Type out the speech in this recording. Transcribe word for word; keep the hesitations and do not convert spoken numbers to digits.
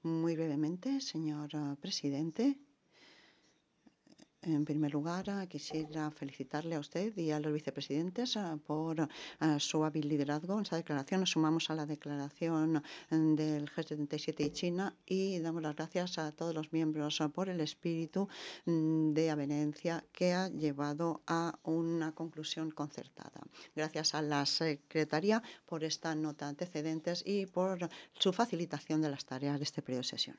Muy brevemente, señor eh, presidente. En primer lugar, eh, quisiera felicitarle a usted y a los vicepresidentes eh, por eh, su hábil liderazgo en esta declaración. Nos sumamos a la declaración eh, del G setenta y siete y China y damos las gracias a todos los miembros eh, por el espíritu mm, de avenencia que ha llevado a una conclusión concertada. Gracias a la Secretaría por esta nota antecedentes y por su facilitación de las tareas de este periodo de sesión.